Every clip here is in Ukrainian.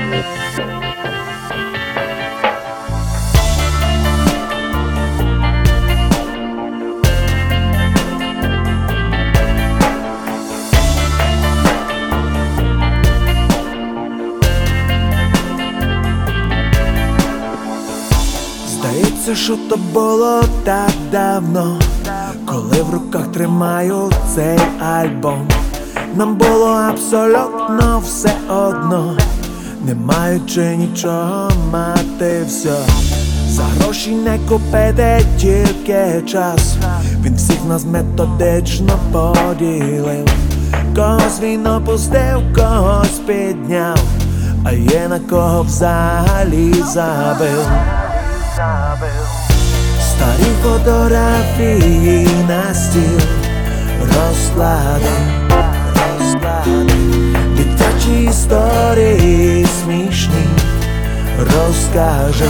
Здається, що то було так давно, коли в руках тримаю цей альбом. Нам було абсолютно все одно, не маючи нічого, мати все. За гроші не купити, тільки час. Він всіх нас методично поділив. Когось він опустив, когось підняв, а є на кого взагалі забив. Старі фотографії на стіл розклади, дитячі історії смішні розкаже,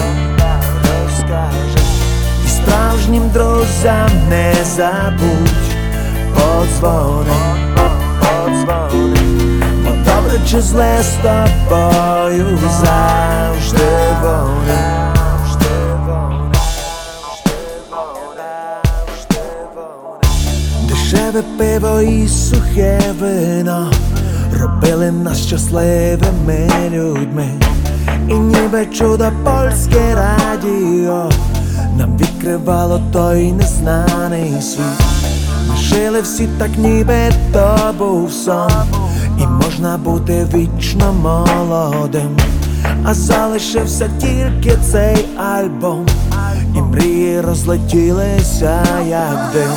і справжнім друзям не забудь подзвони, бо добре чи зле з тобою завжди вони. Дешеве пиво і сухе вино робили нас щасливими людьми. І ніби чудо польське радіо нам відкривало той незнаний світ. Ми жили всі так, ніби то був сон, і можна бути вічно молодим. А залишився тільки цей альбом, і мрії розлетілися, як дим.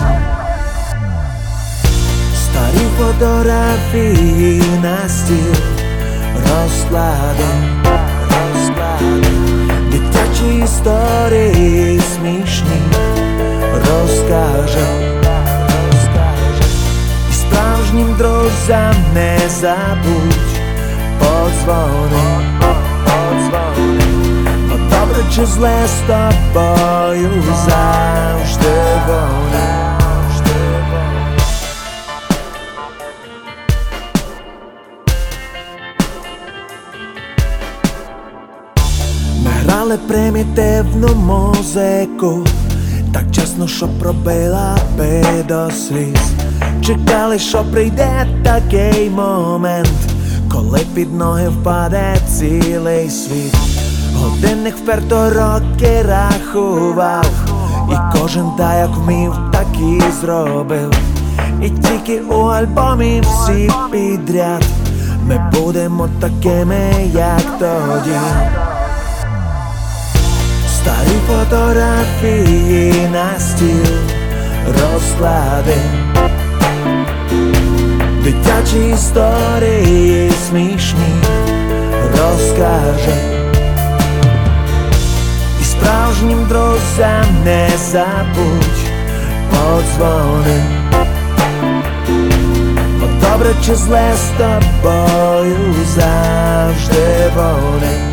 Старі фотографії на стіл розклади, дитячі історії смішні розкаже, і справжнім друзям не забудь подзвони, бо добре чи зле з тобою завжди вони. Грали примітивну музику, так чесно, що пробила би до сліз. Чекали, що прийде такий момент, коли під ноги впаде цілий світ. Годинник вперто роки рахував, і кожен так як вмів, так і зробив. І тільки у альбомі всі підряд ми будемо такими, як тоді. Старі фотографії на стіл розклади, дитячі історії смішні розкаже, і справжнім друзям не забудь подзвони, бо добре чи зле з тобою завжди вони.